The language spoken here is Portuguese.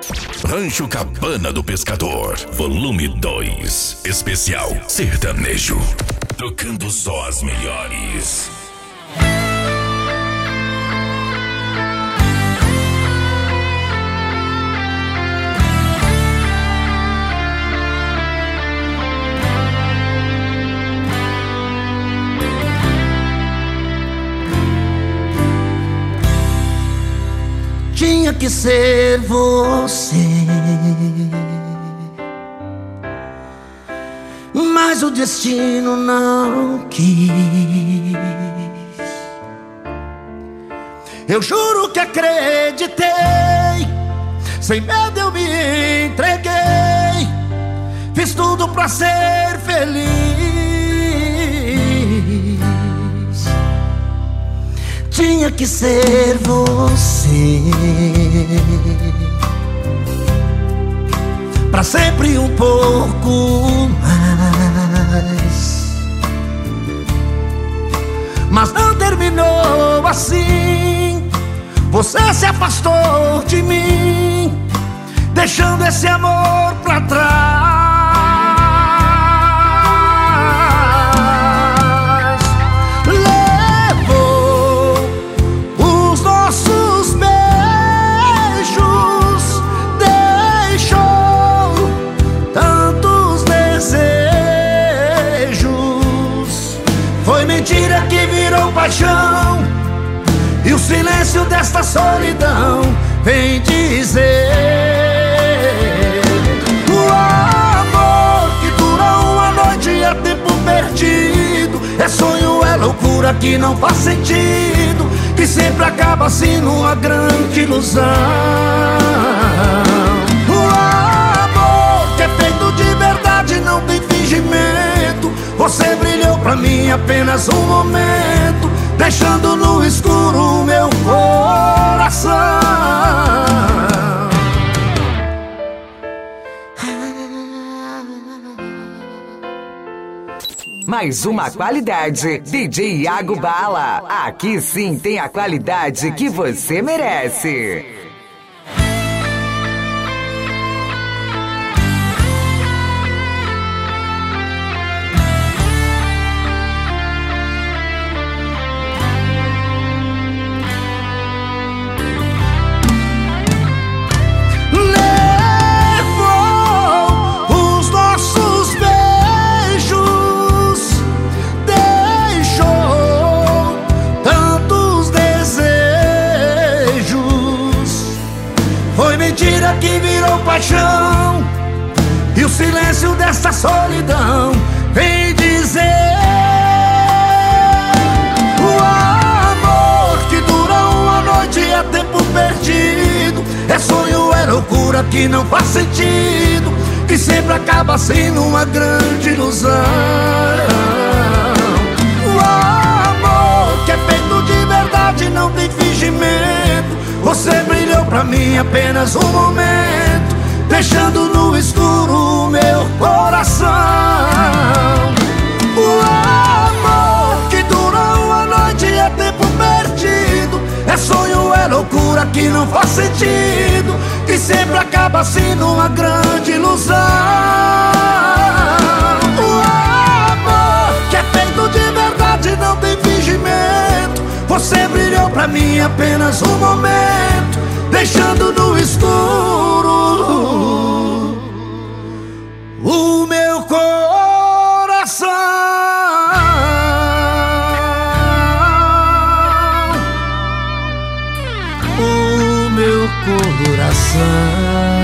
Rancho Cabana do Pescador, volume 2, especial sertanejo. Tocando só as melhores. Tinha que ser você, mas o destino não quis. Eu juro que acreditei, sem medo eu me entreguei, fiz tudo pra ser feliz. Tinha que ser você, pra sempre um pouco mais. Mas não terminou assim. Você se afastou de mim, deixando esse amor pra trás. Mentira que virou paixão, e o silêncio desta solidão vem dizer: o amor que dura uma noite é tempo perdido, é sonho, é loucura que não faz sentido, que sempre acaba assim numa grande ilusão. O amor que é feito de verdade não tem fingimento. Você brilhou pra mim apenas um momento, deixando no escuro o meu coração. Mais uma qualidade, DJ Iago Bala. Aqui sim tem a qualidade que você merece. Mentira que virou paixão, e o silêncio dessa solidão vem dizer: o amor que dura uma noite é tempo perdido, é sonho, é loucura que não faz sentido, que sempre acaba assim numa grande ilusão. O amor que é feito de verdade não tem fingimento. Você brilhou pra mim apenas um momento, deixando no escuro o meu coração. O amor que dura uma noite é tempo perdido, é sonho, é loucura que não faz sentido, que sempre acaba assim numa grande ilusão. O amor que é feito de verdade não tem fingimento. Você brilhou pra mim apenas um momento, deixando no escuro o meu coração. O meu coração.